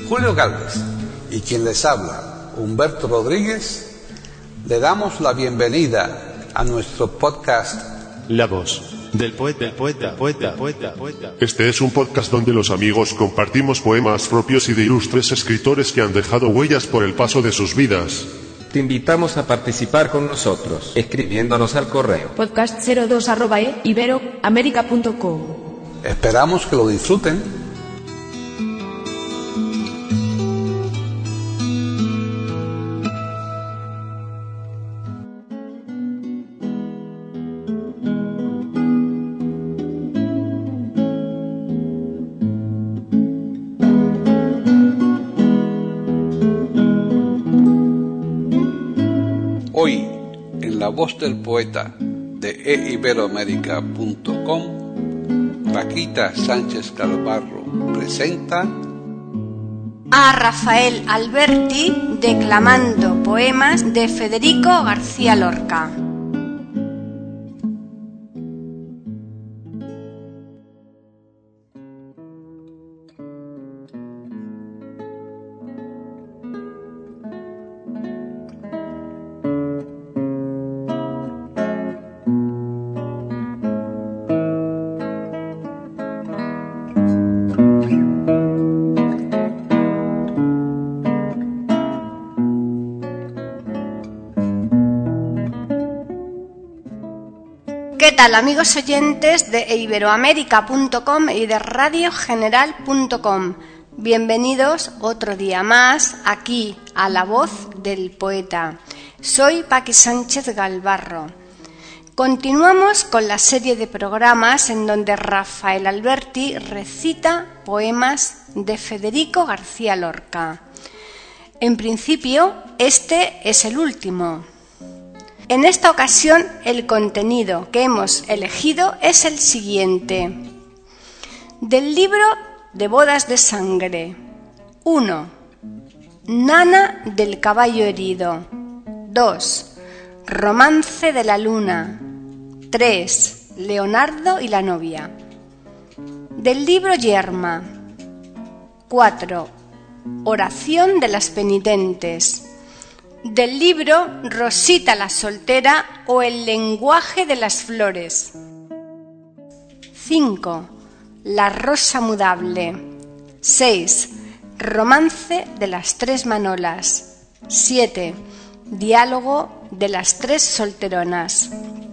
Julio Galvez y quien les habla, Humberto Rodríguez, le damos la bienvenida a nuestro podcast La voz del poeta. Este es un podcast donde los amigos compartimos poemas propios y de ilustres escritores que han dejado huellas por el paso de sus vidas. Te invitamos a participar con nosotros, escribiéndonos al correo podcast02@iberoamerica.com. Esperamos que lo disfruten. Hoy, en La Voz del Poeta de eiberoamerica.com, Paquita Sánchez Galvarro presenta a Rafael Alberti declamando poemas de Federico García Lorca. ¿Qué tal, amigos oyentes de eiberoamerica.com y de radiogeneral.com? Bienvenidos otro día más aquí a La Voz del Poeta. Soy Paqui Sánchez Galvarro. Continuamos con la serie de programas en donde Rafael Alberti recita poemas de Federico García Lorca. En principio, este es el último. En esta ocasión, el contenido que hemos elegido es el siguiente. Del libro de Bodas de Sangre. 1. Nana del caballo herido. 2. Romance de la luna. 3. Leonardo y la novia. Del libro Yerma. 4. Oración de las penitentes. Del libro Rosita la soltera o el lenguaje de las flores. 5. La rosa mudable. 6. Romance de las tres manolas. 7. Diálogo de las tres solteronas.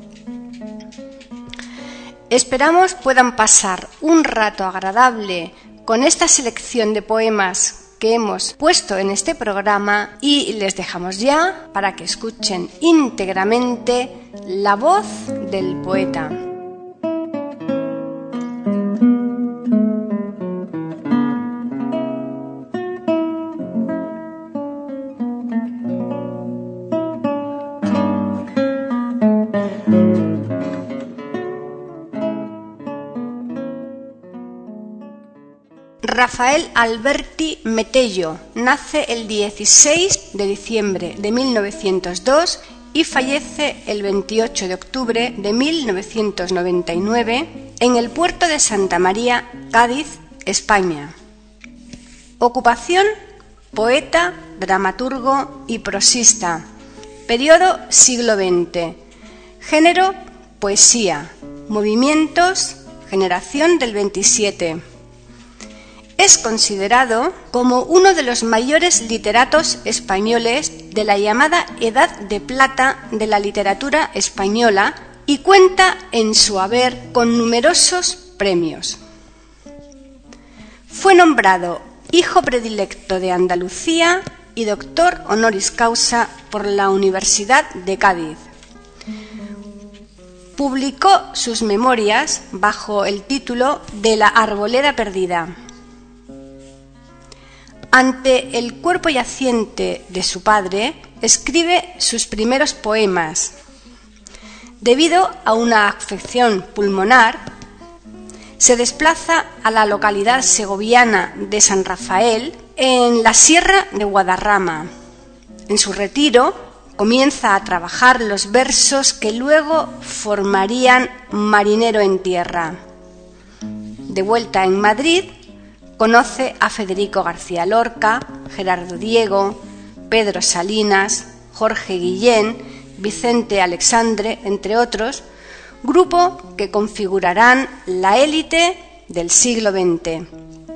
Esperamos puedan pasar un rato agradable con esta selección de poemas que hemos puesto en este programa y les dejamos ya para que escuchen íntegramente la voz del poeta. Rafael Alberti Metello nace el 16 de diciembre de 1902 y fallece el 28 de octubre de 1999 en el puerto de Santa María, Cádiz, España. Ocupación: poeta, dramaturgo y prosista. Periodo: siglo XX. Género: poesía. Movimientos: generación del 27. Es considerado como uno de los mayores literatos españoles de la llamada Edad de Plata de la literatura española y cuenta en su haber con numerosos premios. Fue nombrado hijo predilecto de Andalucía y doctor honoris causa por la Universidad de Cádiz. Publicó sus memorias bajo el título de La arboleda perdida. Ante el cuerpo yaciente de su padre, escribe sus primeros poemas. Debido a una afección pulmonar, se desplaza a la localidad segoviana de San Rafael, en la Sierra de Guadarrama. En su retiro, comienza a trabajar los versos que luego formarían Marinero en tierra. De vuelta en Madrid, Conoce a Federico García Lorca, Gerardo Diego, Pedro Salinas, Jorge Guillén, Vicente Alexandre, entre otros, grupo que configurarán la élite del siglo XX.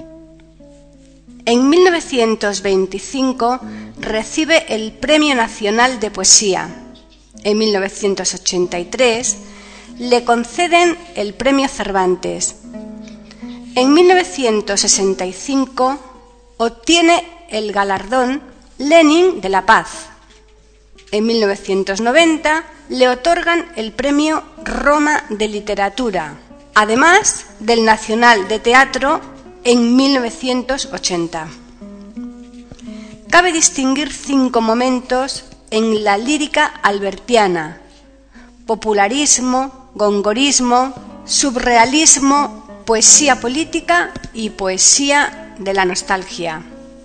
En 1925 recibe el Premio Nacional de Poesía. En 1983 le conceden el Premio Cervantes. En 1965 obtiene el galardón Lenin de la Paz. En 1990 le otorgan el Premio Roma de Literatura, además del Nacional de Teatro en 1980. Cabe distinguir 5 momentos en la lírica albertiana: popularismo, gongorismo, surrealismo, poesía política y poesía de la nostalgia.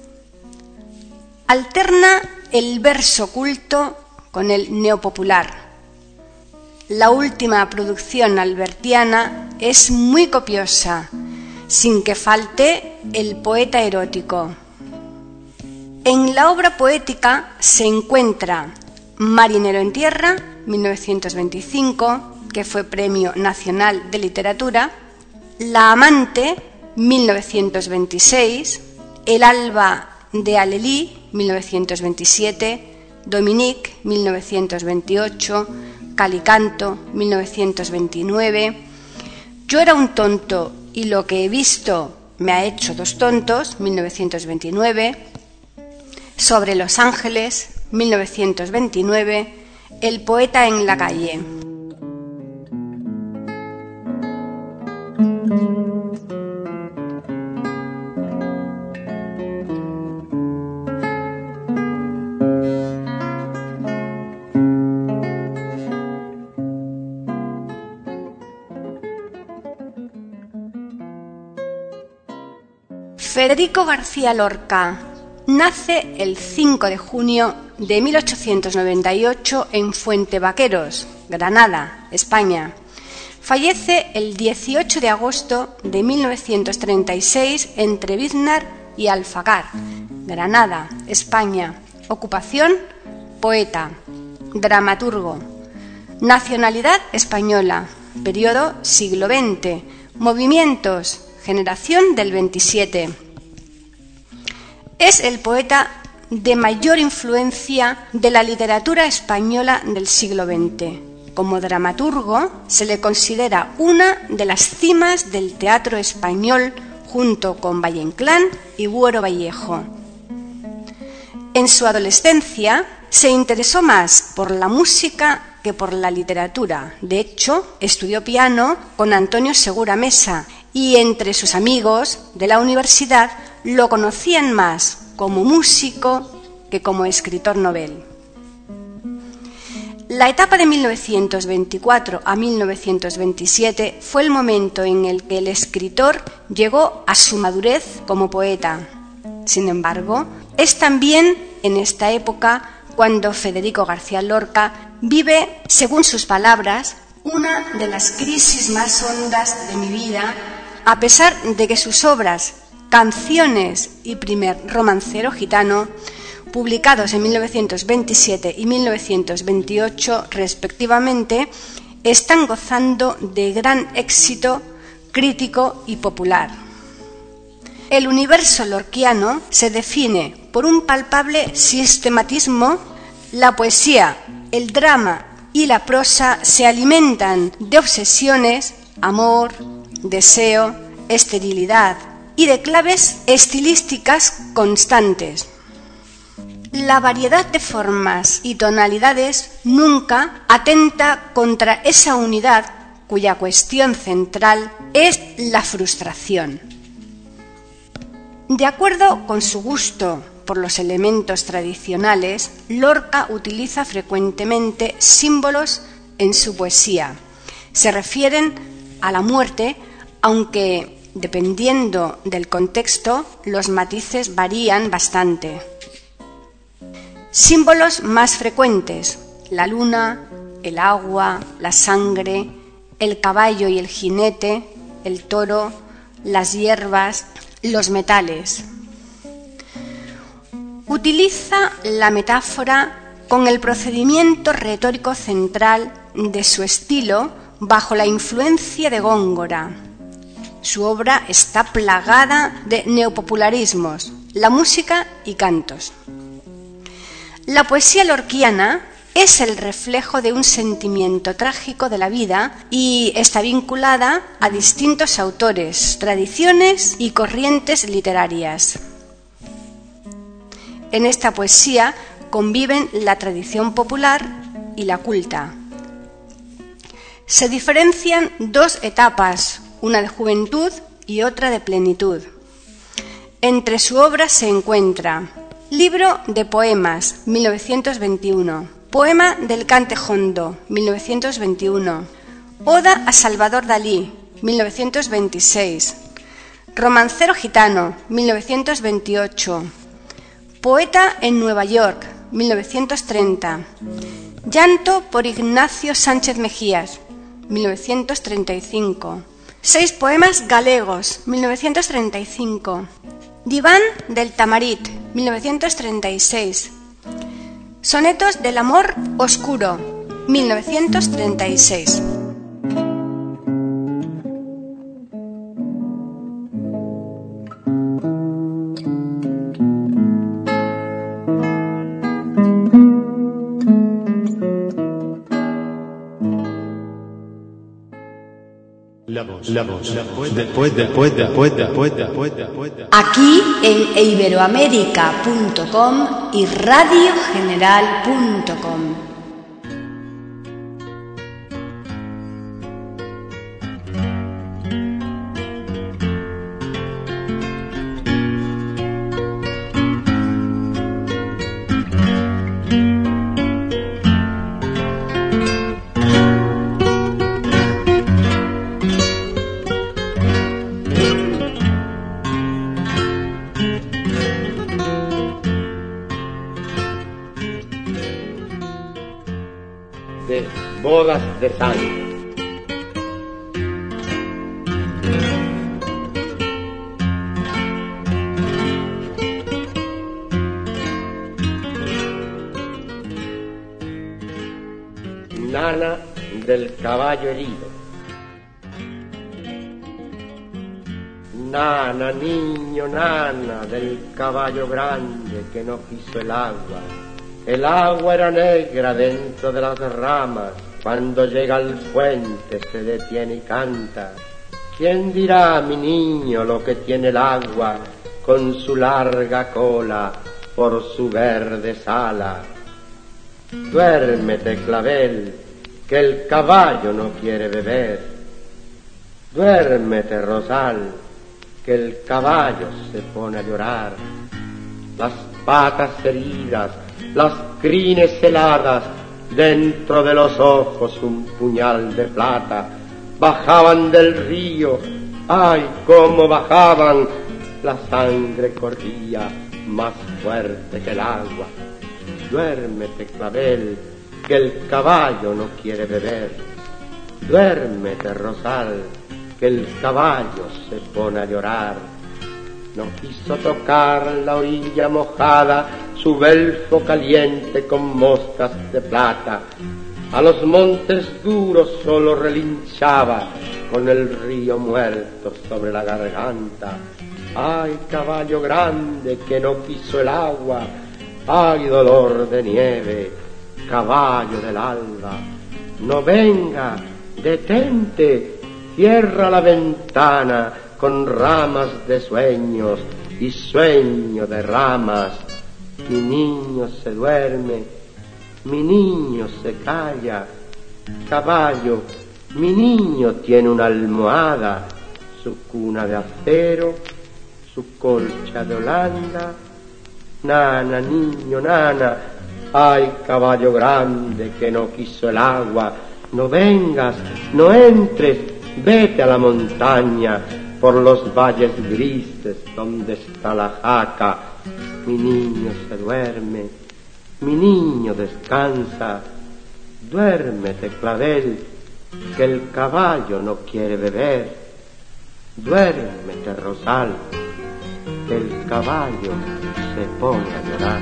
Alterna el verso culto con el neopopular. La última producción albertiana es muy copiosa, sin que falte el poeta erótico. En la obra poética se encuentra Marinero en tierra, 1925, que fue Premio Nacional de Literatura; La amante, 1926, El alba de Alelí, 1927, Dominique, 1928, Calicanto, 1929, Yo era un tonto y lo que he visto me ha hecho 2 tontos, 1929, Sobre los ángeles, 1929, El poeta en la calle. Federico García Lorca nace el 5 de junio de 1898 en Fuentevaqueros, Granada, España. Fallece el 18 de agosto de 1936 en Trebiznar y Alfagar, Granada, España. Ocupación: poeta, dramaturgo. Nacionalidad: española. Periodo: siglo XX. Movimientos: generación del 27. Es el poeta de mayor influencia de la literatura española del siglo XX. Como dramaturgo, se le considera una de las cimas del teatro español junto con Valle Inclán y Buero Vallejo. En su adolescencia se interesó más por la música que por la literatura. De hecho, estudió piano con Antonio Segura Mesa y entre sus amigos de la universidad lo conocían más como músico que como escritor novel. La etapa de 1924 a 1927 fue el momento en el que el escritor llegó a su madurez como poeta. Sin embargo, es también en esta época cuando Federico García Lorca vive, según sus palabras, una de las crisis más hondas de mi vida, a pesar de que sus obras Canciones y Primer romancero gitano, publicados en 1927 y 1928 respectivamente, están gozando de gran éxito crítico y popular. El universo lorquiano se define por un palpable sistematismo. La poesía, el drama y la prosa se alimentan de obsesiones, amor, deseo, esterilidad y de claves estilísticas constantes. La variedad de formas y tonalidades nunca atenta contra esa unidad cuya cuestión central es la frustración. De acuerdo con su gusto por los elementos tradicionales, Lorca utiliza frecuentemente símbolos en su poesía. Se refieren a la muerte, aunque dependiendo del contexto, los matices varían bastante. Símbolos más frecuentes: la luna, el agua, la sangre, el caballo y el jinete, el toro, las hierbas, los metales. Utiliza la metáfora con el procedimiento retórico central de su estilo bajo la influencia de Góngora. Su obra está plagada de neopopularismos, la música y cantos. La poesía lorquiana es el reflejo de un sentimiento trágico de la vida y está vinculada a distintos autores, tradiciones y corrientes literarias. En esta poesía conviven la tradición popular y la culta. Se diferencian dos etapas, una de juventud y otra de plenitud. Entre su obra se encuentra Libro de Poemas, 1921, Poema del Cante Jondo, 1921, Oda a Salvador Dalí, 1926, Romancero gitano, 1928, Poeta en Nueva York, 1930, Llanto por Ignacio Sánchez Mejías, 1935, 6 poemas galegos, 1935, Diván del Tamarit, 1936, Sonetos del amor oscuro, 1936. Aquí en iberoamerica.com y radiogeneral.com. De bodas de sangre. Nana del caballo herido. Nana, niño, nana del caballo grande que no quiso el agua. El agua era negra dentro de las ramas, cuando llega al fuente se detiene y canta. ¿Quién dirá, mi niño, lo que tiene el agua con su larga cola por su verde sala? Duérmete, clavel, que el caballo no quiere beber. Duérmete, rosal, que el caballo se pone a llorar. Las patas heridas, las crines heladas, dentro de los ojos un puñal de plata. Bajaban del río, ay, cómo bajaban, la sangre corría más fuerte que el agua. Duérmete, clavel, que el caballo no quiere beber. Duérmete, rosal, que el caballo se pone a llorar. No quiso tocar la orilla mojada, su belfo caliente con moscas de plata. A los montes duros solo relinchaba, con el río muerto sobre la garganta. Ay, caballo grande que no quiso el agua, ay, dolor de nieve, caballo del alba. No venga, detente, cierra la ventana con ramas de sueños y sueño de ramas. Mi niño se duerme, mi niño se calla. Caballo, mi niño tiene una almohada, su cuna de acero, su colcha de Holanda. Nana, niño, nana, ay, caballo grande que no quiso el agua. No vengas, no entres, vete a la montaña, por los valles grises donde está la jaca. Mi niño se duerme, mi niño descansa. Duérmete, clavel, que el caballo no quiere beber. Duérmete, rosal, que el caballo se pone a llorar.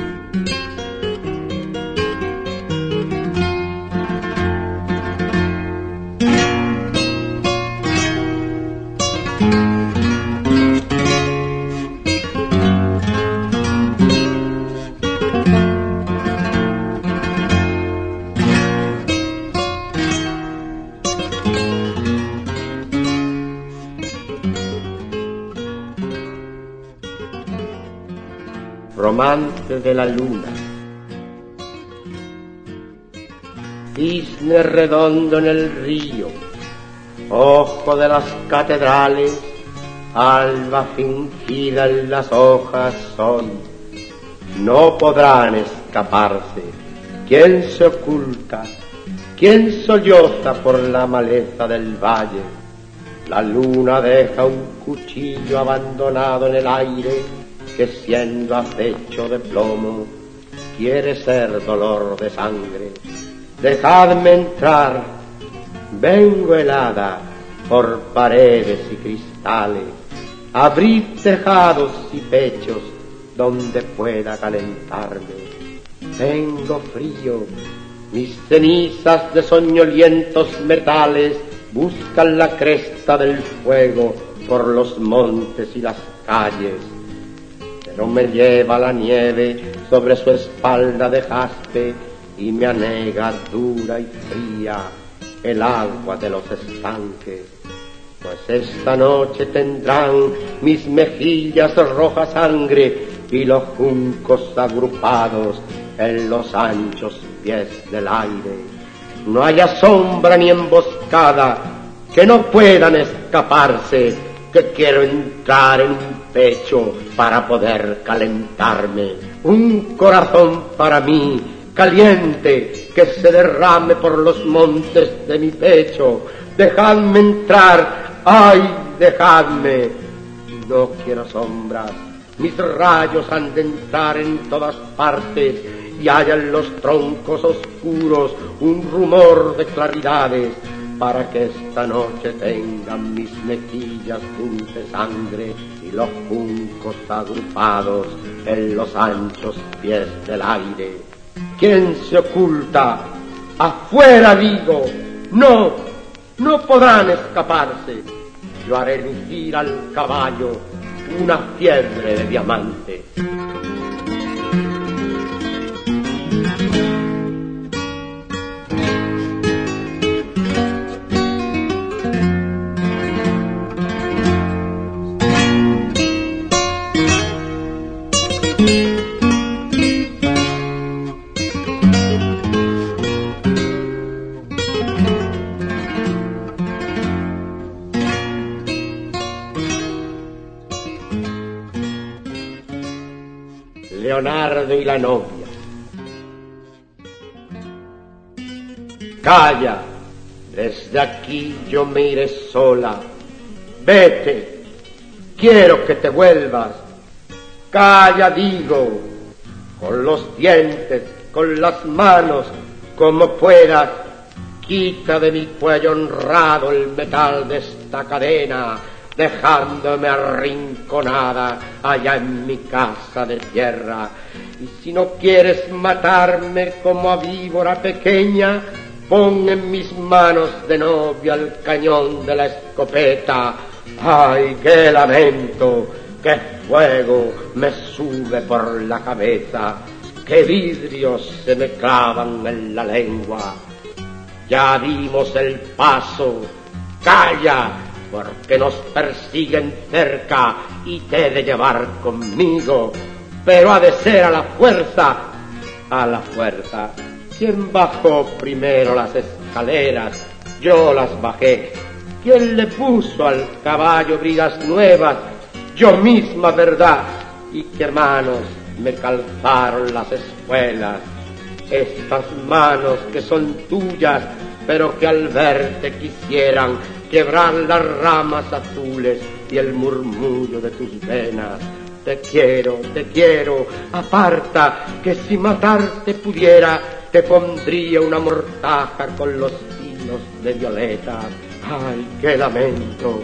Romance de la luna. Cisne redondo en el río, ojo de las catedrales, alba fingida en las hojas son. No podrán escaparse. ¿Quién se oculta? ¿Quién solloza por la maleza del valle? La luna deja un cuchillo abandonado en el aire, que siendo acecho de plomo quiere ser dolor de sangre. Dejadme entrar, vengo helada por paredes y cristales, abrid tejados y pechos donde pueda calentarme. Tengo frío, mis cenizas de soñolientos metales buscan la cresta del fuego por los montes y las calles. Pero me lleva la nieve sobre su espalda de jaspe y me anega dura y fría el agua de los estanques. Pues esta noche tendrán mis mejillas roja sangre y los juncos agrupados en los anchos pies del aire. No haya sombra ni emboscada que no puedan escaparse, que quiero entrar en un pecho para poder calentarme. Un corazón para mí, caliente, que se derrame por los montes de mi pecho. Dejadme entrar, ay, dejadme. No quiero sombras, mis rayos han de entrar en todas partes y haya en los troncos oscuros un rumor de claridades, para que esta noche tengan mis mejillas dulce sangre y los juncos agrupados en los anchos pies del aire. ¿Quién se oculta? ¡Afuera, digo! ¡No! ¡No podrán escaparse! Yo haré lucir al caballo una fiebre de diamante. Leonardo y la novia. Calla, desde aquí yo me iré sola. Vete, quiero que te vuelvas. Calla, digo, con los dientes, con las manos, como puedas. Quita de mi cuello honrado el metal de esta cadena, dejándome arrinconada allá en mi casa de tierra. Y si no quieres matarme como a víbora pequeña, pon en mis manos de novia el cañón de la escopeta. ¡Ay, qué lamento! ¡Qué fuego me sube por la cabeza! ¡Qué vidrios se me clavan en la lengua! Ya dimos el paso. ¡Calla! Porque nos persiguen cerca y te he de llevar conmigo, pero ha de ser a la fuerza. A la fuerza. ¿Quién bajó primero las escaleras? Yo las bajé. ¿Quién le puso al caballo bridas nuevas? Yo misma, ¿verdad? ¿Y qué manos me calzaron las espuelas? Estas manos que son tuyas, pero que al verte quisieran quebrar las ramas azules y el murmullo de tus venas. Te quiero, aparta, que si matarte pudiera, te pondría una mortaja con los pinos de violeta. Ay, qué lamento,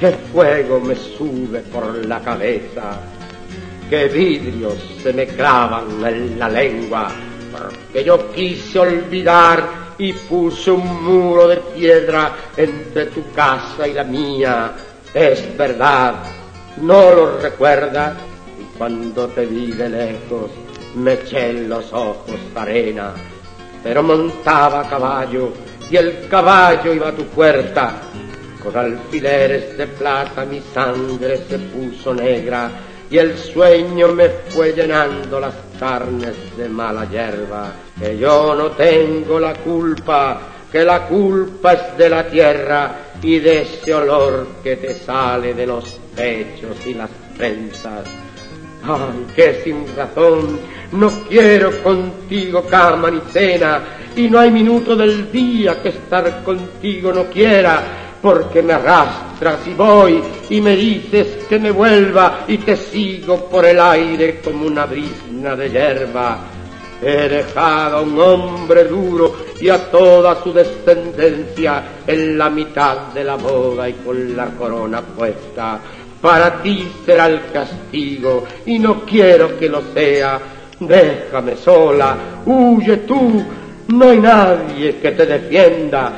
qué fuego me sube por la cabeza, qué vidrios se me clavan en la lengua, porque yo quise olvidar y puse un muro de piedra entre tu casa y la mía. Es verdad, no lo recuerdas, y cuando te vi de lejos me eché en los ojos arena, pero montaba a caballo y el caballo iba a tu puerta. Con alfileres de plata mi sangre se puso negra y el sueño me fue llenando las carnes de mala hierba. Que yo no tengo la culpa, que la culpa es de la tierra y de ese olor que te sale de los pechos y las trenzas. Ay, que sin razón no quiero contigo cama ni cena, y no hay minuto del día que estar contigo no quiera, porque me arrastras y voy y me dices que me vuelva y te sigo por el aire como una brizna de hierba. He dejado a un hombre duro y a toda su descendencia en la mitad de la boda y con la corona puesta. Para ti será el castigo y no quiero que lo sea. Déjame sola, huye tú, no hay nadie que te defienda.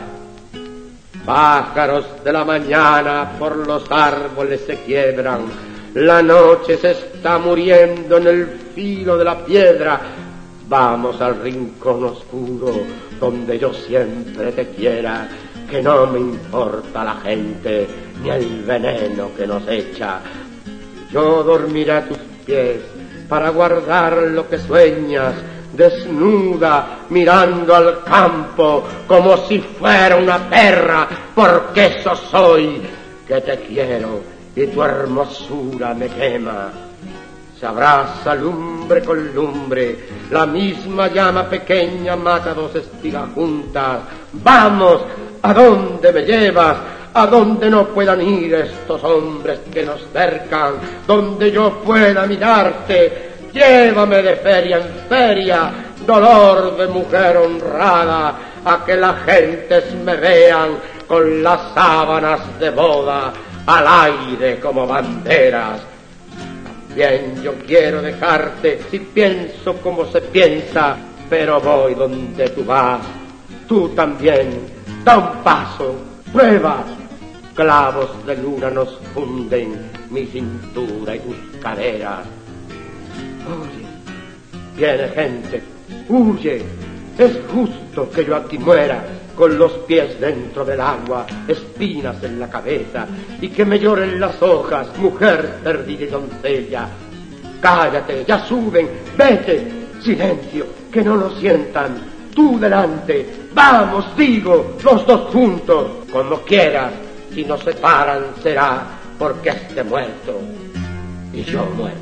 Pájaros de la mañana por los árboles se quiebran, la noche se está muriendo en el filo de la piedra. Vamos al rincón oscuro donde yo siempre te quiera, que no me importa la gente ni el veneno que nos echa. Yo dormiré a tus pies para guardar lo que sueñas, desnuda, mirando al campo como si fuera una perra, porque eso soy, que te quiero y tu hermosura me quema. Se abraza lumbre con lumbre, la misma llama pequeña mata dos espigas juntas. Vamos, ¿a dónde me llevas? A donde no puedan ir estos hombres que nos cercan, donde yo pueda mirarte. Llévame de feria en feria, dolor de mujer honrada, a que las gentes me vean con las sábanas de boda al aire como banderas. También yo quiero dejarte si pienso como se piensa, pero voy donde tú vas. Tú también, da un paso, prueba. Clavos de luna nos funden mi cintura y tus caderas. Oye, viene gente, huye, es justo que yo aquí muera, con los pies dentro del agua, espinas en la cabeza, y que me lloren las hojas, mujer perdida y doncella. Cállate, ya suben, vete, silencio, que no lo sientan, tú delante, vamos, digo, los dos juntos, como quieras, si nos separan será porque esté muerto y yo muerto.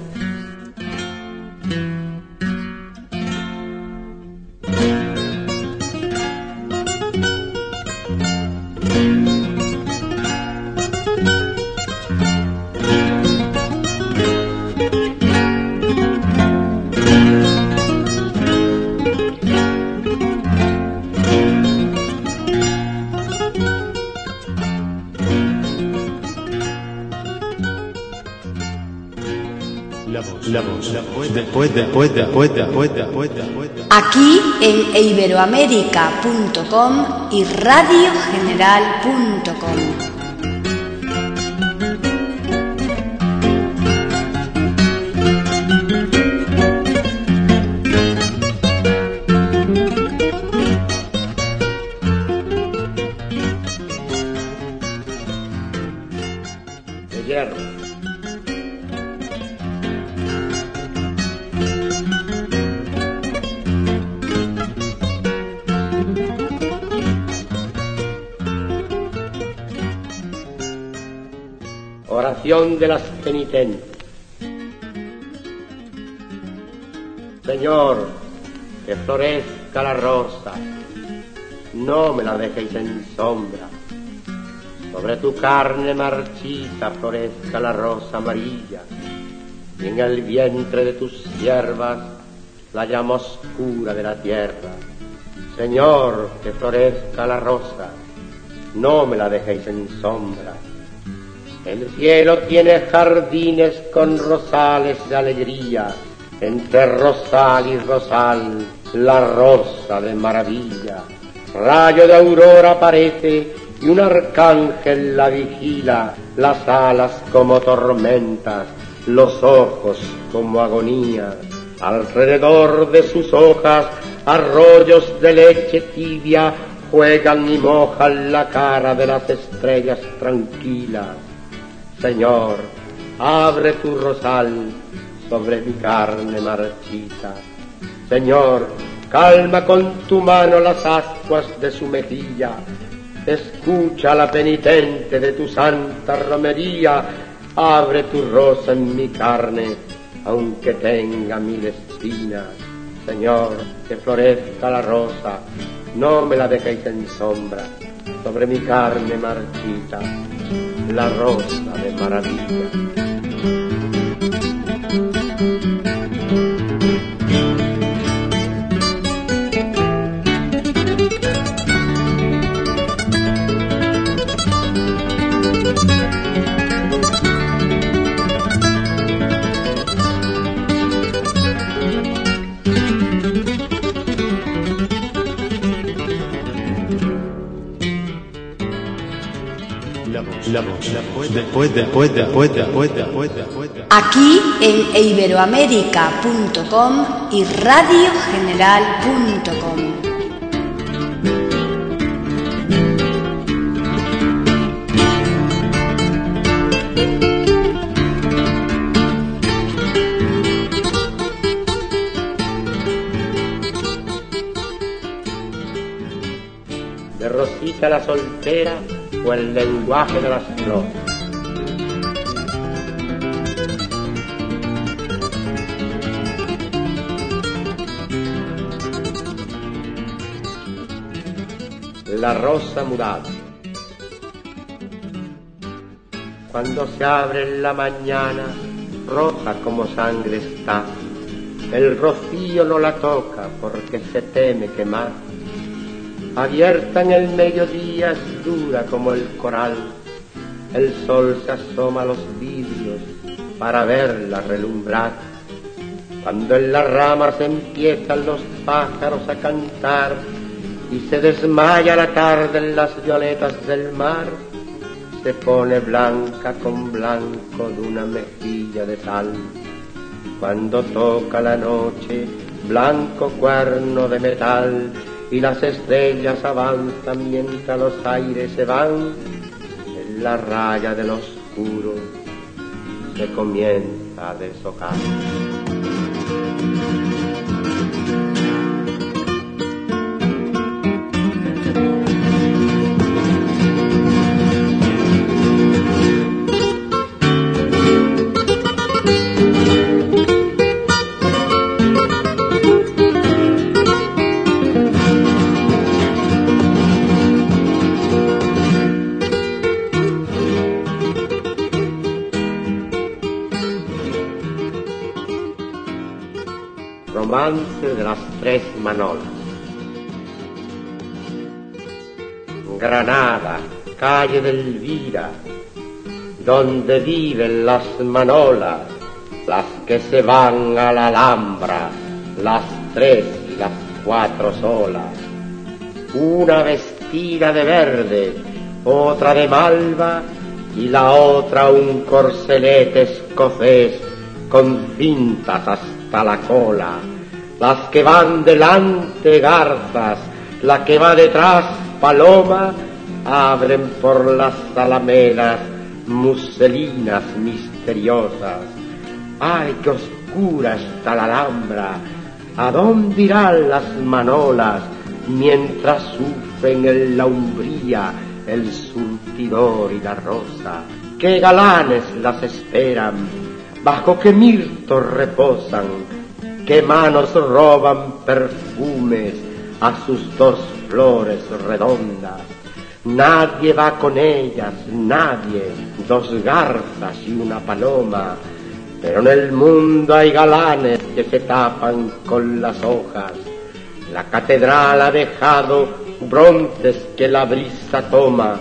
Aquí en iberoamerica.com y radiogeneral.com. De hierro. Oración de las penitentes. Señor, que florezca la rosa, no me la dejéis en sombra. Sobre tu carne marchita florezca la rosa amarilla, y en el vientre de tus siervas la llama oscura de la tierra. Señor, que florezca la rosa, no me la dejéis en sombra. El cielo tiene jardines con rosales de alegría, entre rosal y rosal la rosa de maravilla. Rayo de aurora aparece y un arcángel la vigila, las alas como tormentas, los ojos como agonía. Alrededor de sus hojas arroyos de leche tibia juegan y mojan la cara de las estrellas tranquilas. Señor, abre tu rosal sobre mi carne marchita. Señor, calma con tu mano las ascuas de su mejilla. Escucha la penitente de tu santa romería. Abre tu rosa en mi carne, aunque tenga 1000 espinas. Señor, que florezca la rosa, no me la dejéis en sombra. Sobre mi carne marchita, la rosa de maravilla. Aquí en iberoamerica.com y radiogeneral.com. De Rosita la soltera o el lenguaje de las flores. La rosa mudada. Cuando se abre en la mañana, roja como sangre está. El rocío no la toca porque se teme quemar. Abierta en el mediodía es dura como el coral. El sol se asoma a los vidrios para verla relumbrar. Cuando en las ramas empiezan los pájaros a cantar y se desmaya la tarde en las violetas del mar, se pone blanca con blanco de una mejilla de sal. Cuando toca la noche, blanco cuerno de metal, y las estrellas avanzan mientras los aires se van, en la raya del oscuro se comienza a deshojar. Romance de las tres Manolas. Granada, calle de Elvira, donde viven las Manolas, las que se van a la Alhambra, las 3 y las 4 solas. Una vestida de verde, otra de malva y la otra un corcelete escocés con cintas hasta la cola. Las que van delante garzas, la que va detrás paloma, abren por las alamedas muselinas misteriosas. ¡Ay, qué oscura está la Alhambra! ¿A dónde irán las Manolas mientras sufren en la umbría el surtidor y la rosa? ¿Qué galanes las esperan? ¿Bajo qué mirtos reposan? ¿Qué manos roban perfumes a sus 2 flores redondas? Nadie va con ellas, nadie, 2 garzas y una paloma. Pero en el mundo hay galanes que se tapan con las hojas. La catedral ha dejado bronces que la brisa toma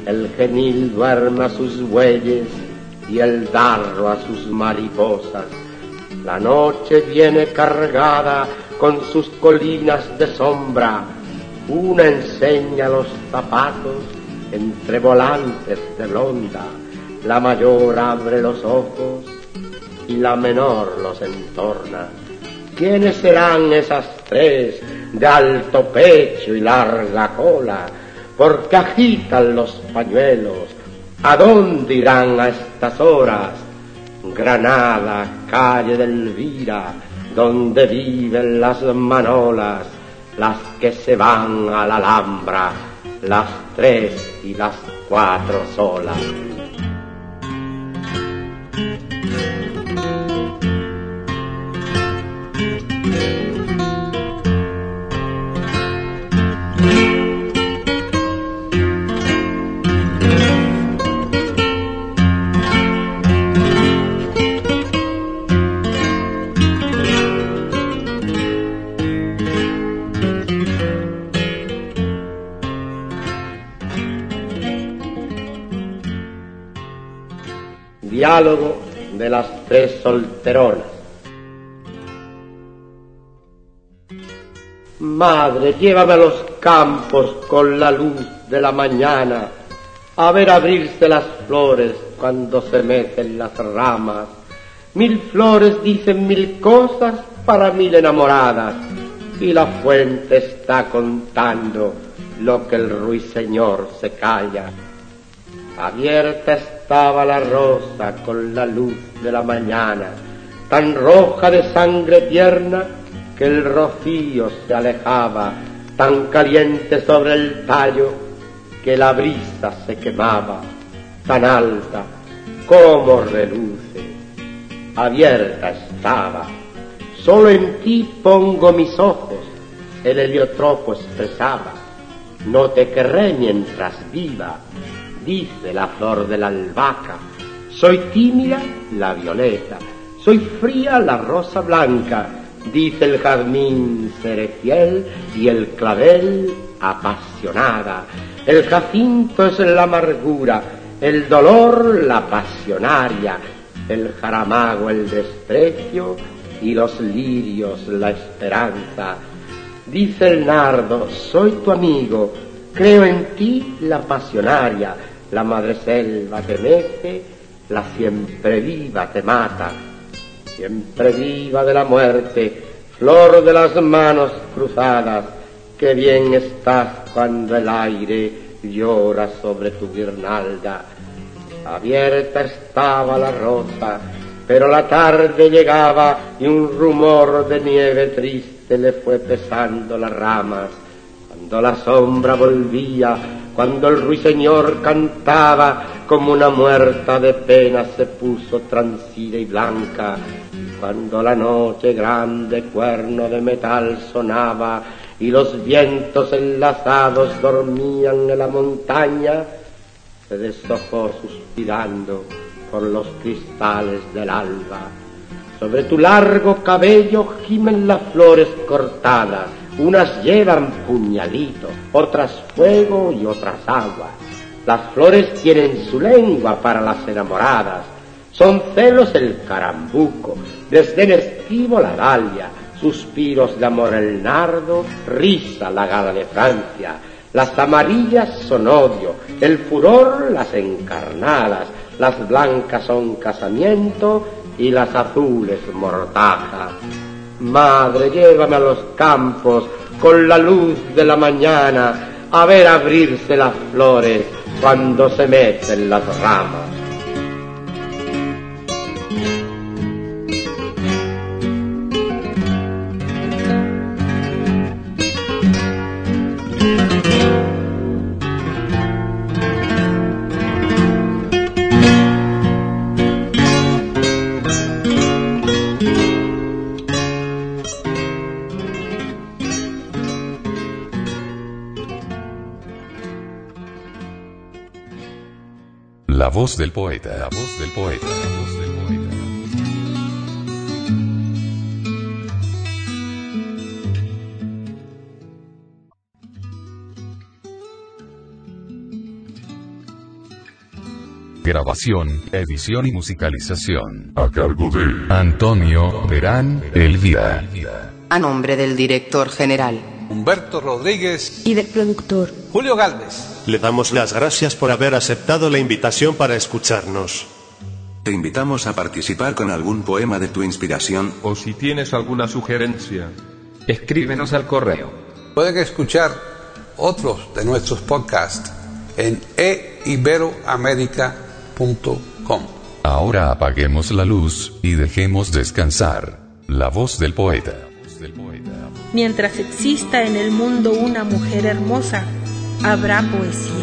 el genil duerme a sus bueyes y el darro a sus mariposas. La noche viene cargada con sus colinas de sombra, una enseña los zapatos entre volantes de blonda, la mayor abre los ojos y la menor los entorna. ¿Quiénes serán esas tres de alto pecho y larga cola? ¿Por qué agitan los pañuelos? ¿A dónde irán a estas horas? Granada, calle de Elvira, donde viven las manolas, las que se van a la Alhambra, las 3 y las 4 solas. Diálogo de las 3 solteronas. Madre, llévame a los campos con la luz de la mañana, a ver abrirse las flores cuando se meten las ramas. 1000 flores dicen 1000 cosas para 1000 enamoradas, y la fuente está contando lo que el ruiseñor se calla. Abierta estaba la rosa con la luz de la mañana, tan roja de sangre tierna que el rocío se alejaba, tan caliente sobre el tallo que la brisa se quemaba, tan alta como reluce. Abierta estaba, solo en ti pongo mis ojos, el heliotropo expresaba. No te querré mientras viva, dice la flor de la albahaca. Soy tímida, la violeta, soy fría, la rosa blanca, dice el jazmín, seré fiel, y el clavel, apasionada. El jacinto es la amargura, el dolor, la pasionaria, el jaramago, el desprecio, y los lirios, la esperanza. Dice el nardo, soy tu amigo, creo en ti, la pasionaria. La madreselva te mece, la siempre viva te mata. Siempre viva de la muerte, flor de las manos cruzadas, qué bien estás cuando el aire llora sobre tu guirnalda. Abierta estaba la rosa, pero la tarde llegaba y un rumor de nieve triste le fue pesando las ramas. Cuando la sombra volvía, cuando el ruiseñor cantaba, como una muerta de pena se puso transida y blanca. Cuando la noche grande cuerno de metal sonaba y los vientos enlazados dormían en la montaña, se deshojó suspirando por los cristales del alba. Sobre tu largo cabello gimen las flores cortadas, unas llevan puñalito, otras fuego y otras agua. Las flores tienen su lengua para las enamoradas, son celos el carambuco, desdén esquivo la dalia, suspiros de amor el nardo, risa la gala de Francia. Las amarillas son odio, el furor las encarnadas, las blancas son casamiento y las azules mortaja. Madre, llévame a los campos con la luz de la mañana, a ver abrirse las flores cuando se meten las ramas. La voz del poeta, la voz del poeta, la voz del poeta. Grabación, edición y musicalización. A cargo de Antonio Verán Elvira. A nombre del director general Humberto Rodríguez y del productor Julio Galvez. Le damos las gracias por haber aceptado la invitación para escucharnos. Te invitamos a participar con algún poema de tu inspiración. O si tienes alguna sugerencia, escríbenos al correo. Pueden escuchar otros de nuestros podcasts en eiberoamerica.com. Ahora apaguemos la luz y dejemos descansar la voz del poeta. Mientras exista en el mundo una mujer hermosa, habrá poesía.